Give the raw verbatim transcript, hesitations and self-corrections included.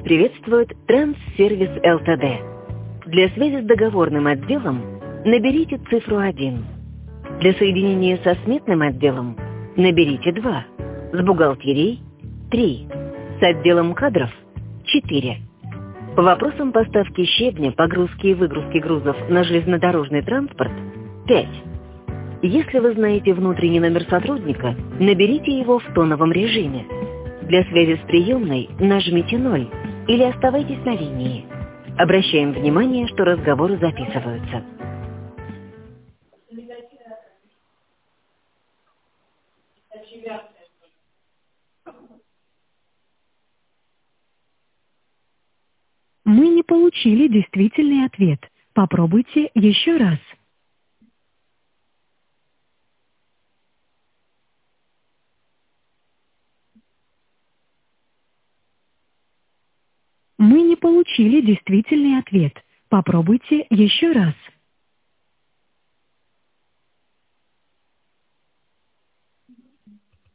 приветствует Транссервис ЛТД. Для связи с договорным отделом наберите цифру один. Для соединения со сметным отделом наберите два. С бухгалтерией – три. С отделом кадров – четыре. По вопросам поставки щебня, погрузки и выгрузки грузов на железнодорожный транспорт – пять. Если вы знаете внутренний номер сотрудника, наберите его в тоновом режиме. Для связи с приемной нажмите ноль или оставайтесь на линии. Обращаем внимание, что разговоры записываются. Мы не получили действительный ответ. Попробуйте еще раз. Мы не получили действительный ответ. Попробуйте еще раз.